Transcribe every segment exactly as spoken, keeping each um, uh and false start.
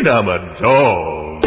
ain't I a dog?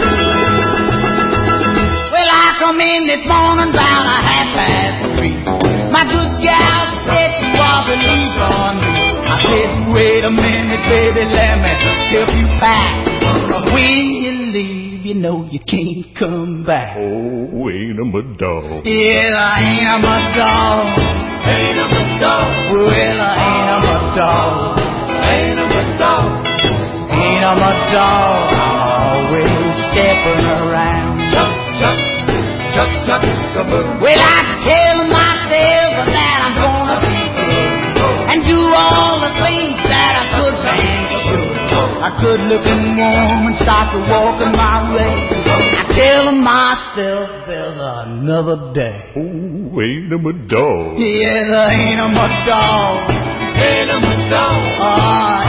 Well, I come in this morning about a half past three. My good gal said she was a leave on me. I said, wait a minute, baby, let me help you pack. When you leave, you know you can't come back. Oh, ain't I a dog? Yeah, I ain't I'm a dog. Ain't I a dog? Well, I ain't I'm a dog. Ain't I a dog? Ain't I'm a dog. I'm always stepping around. Chuck, chuck, chuck, chuck, kaboo. Well, I tell myself that I'm gonna be good and do all the things that a good man should. A good-looking woman starts walking my way. I tell myself there's another day. Oh, ain't I a dog? Yes, I ain't I'm a dog. Ain't I a dog? Oh,